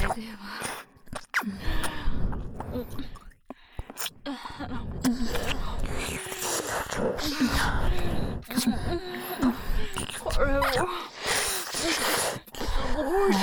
これはすごい。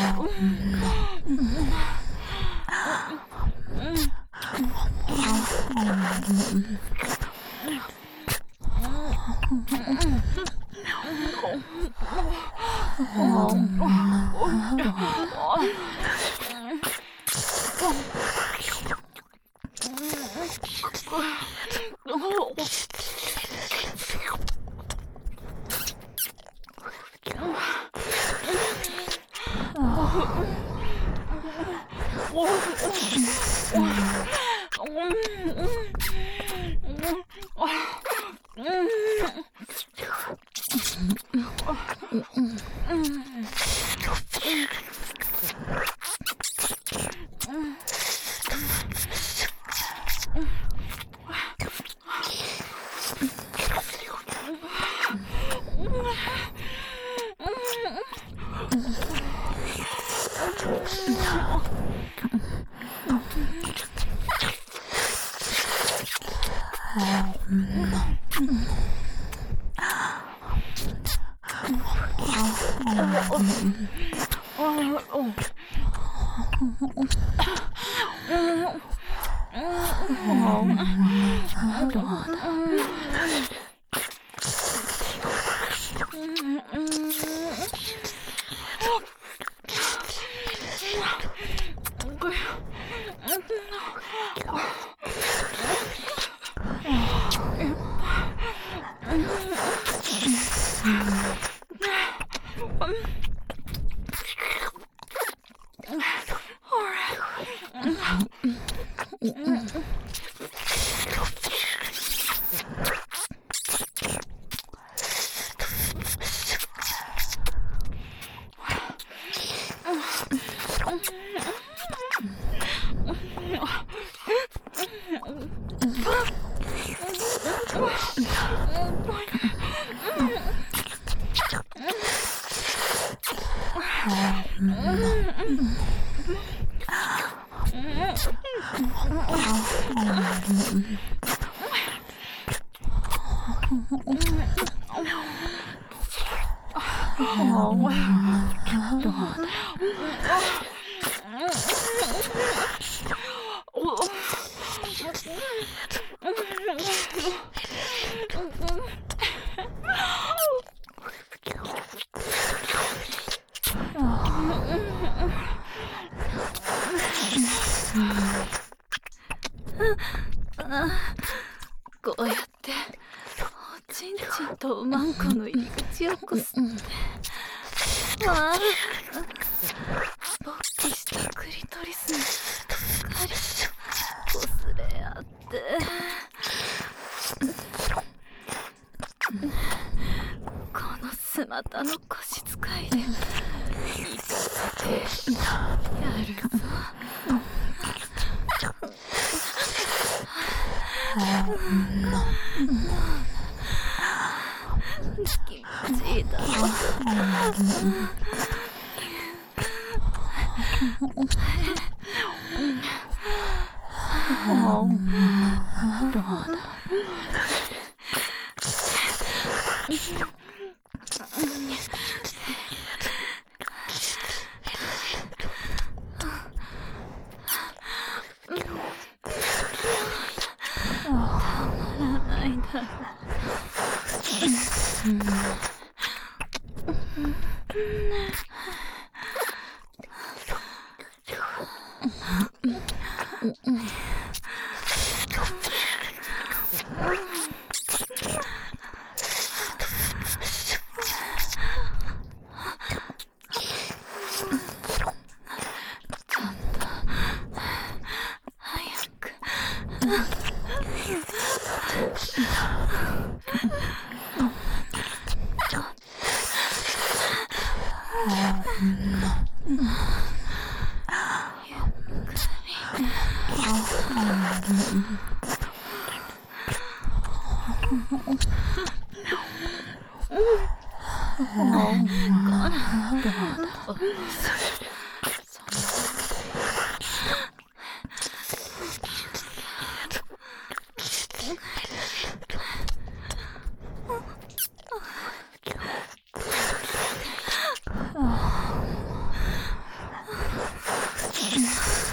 こうやっておちんちんとうまんこの入り口をこすって、わあ、勃起したクリトリスにしっかりこすれ合って、このスマタの腰使いで行かせてやるぞ。気持ちいいだろ。どうだ。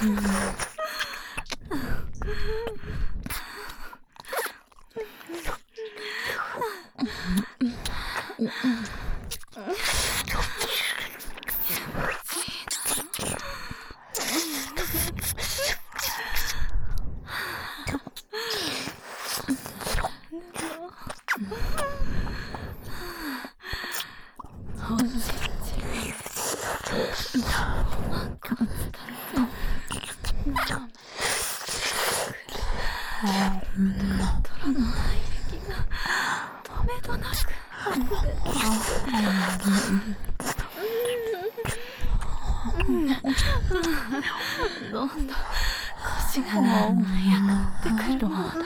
どんどん腰が舞い上がってくるもの。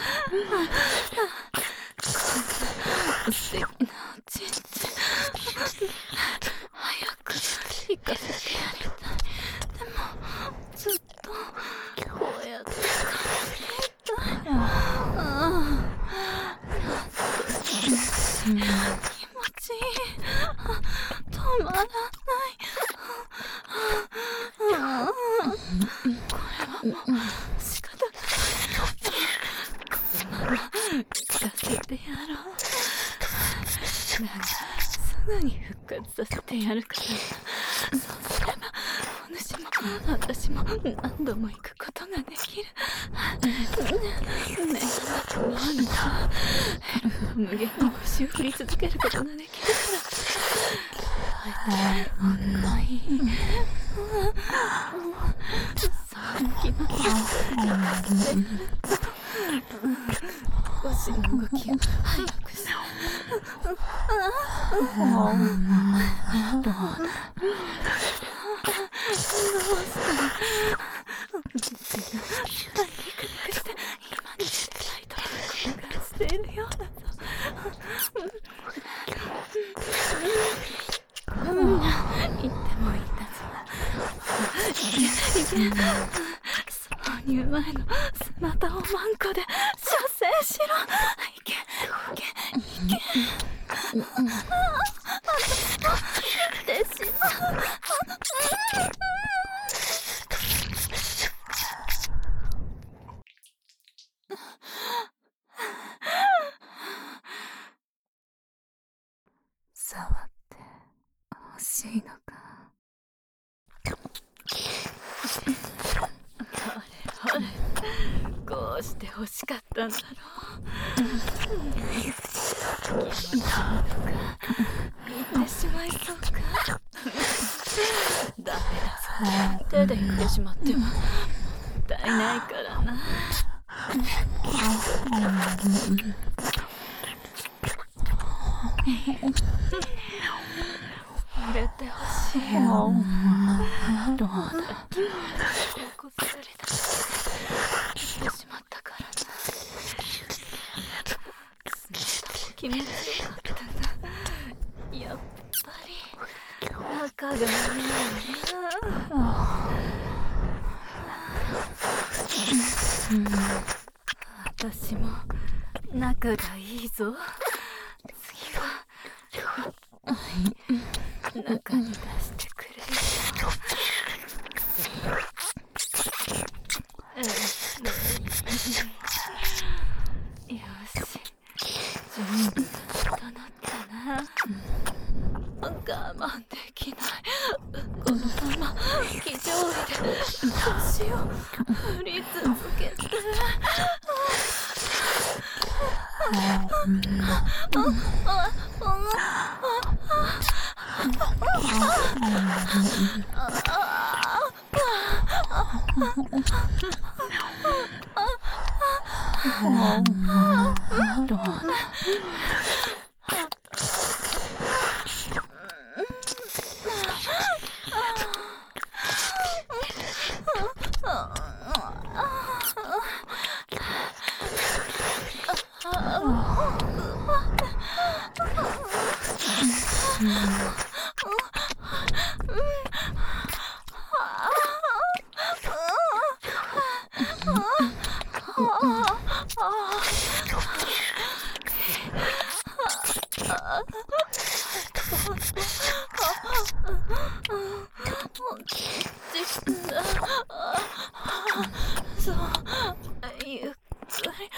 素敵なおちんちん、早く行かせてやりたい。でもずっとこうやって感じたい。気持ちいい。止まらない。これはもう仕方がない。このまま行かせてやろう。だがすぐに復活させてやるから。そうすればお主も私も何度も行くことができる。目がなくなるとエルフは無限に腰を振り続けることができるから。ほんのいいね。そう決まって腰の動きを早くして。しているようだぞ。言ってもいたぞ。いけ。挿入前の砂田をマンコで射精しろ。いけ。私も言ってしまう。触って欲しいのか。ほれこうして欲しかったんだろう。気持ちいいのか言ってしまいそうか。ダメだぞ。手で言ってしまってはもったいないからな。入れてほしいよ。どうだ。こっそりだしてしまったからな。気持ちよかったが、やっぱり仲がいいな。私も仲がいいぞ。次は中に出してくれよ。よし、準備が整ったな。我慢できない。このまま非常位で腰を振り続けて。 そうゆっくり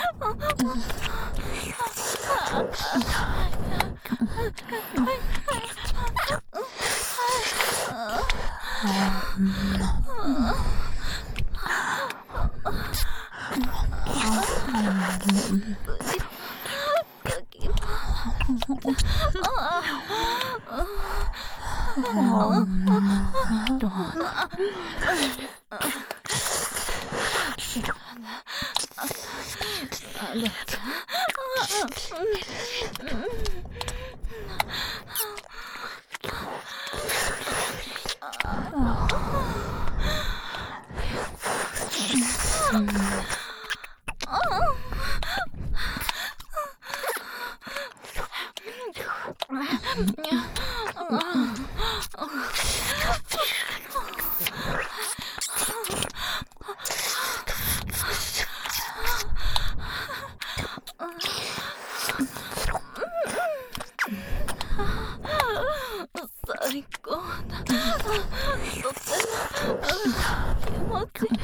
最高だ。とっても気持ちいい。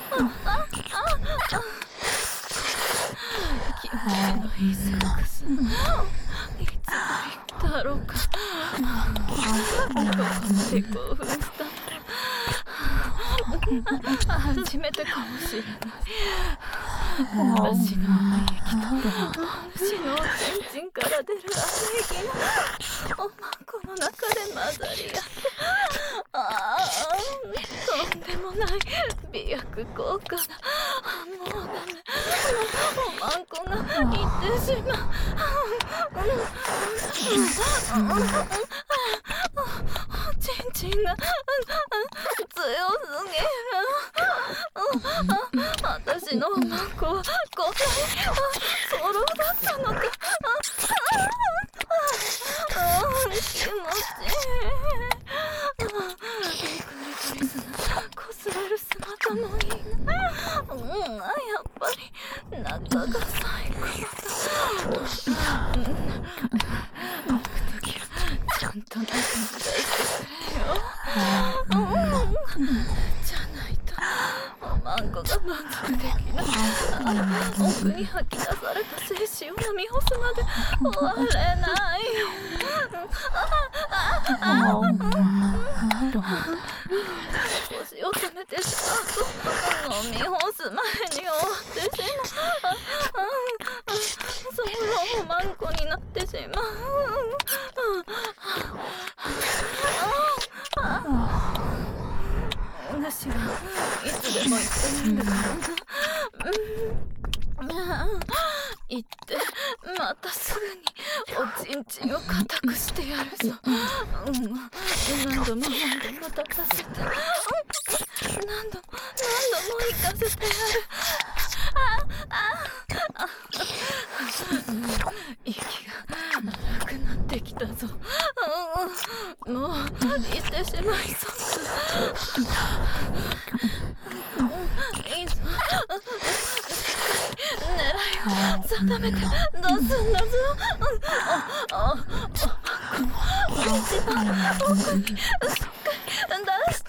気持ちのいいセックス。いつだろうか。どこまで興奮したの。初めてかもしれない。私の液と主のチンチンから出る圧液がおまんこの中で混ざり合って、とんでもない美薬効果だ。もうダメ。おまんこがいってしまう。チンチンが強すぎる。私のおまんこはこんなにソロだったのか。気持ちいい。クリトリスがこすれる姿もいいな。やっぱり中が最高だ。行くときはちゃんと中に出してくれよ。じゃないとおまんこが満足できない。奥に吐き出された精子を飲み干すまで終われない。腰を止めてしまうと飲み干す前に終わってしまう。そのおまんこになってしまう。主はいつでも言ってるんだからな。言ってまたすぐにおちんちんを固くしてやるぞ。何度も何度も立たせて、何度も行かせてやる。息が荒くなってきたぞ。もう行ってしまいそうだ。いいぞ。狙いを定めて出すんだぞ。一番奥にしっかり出して。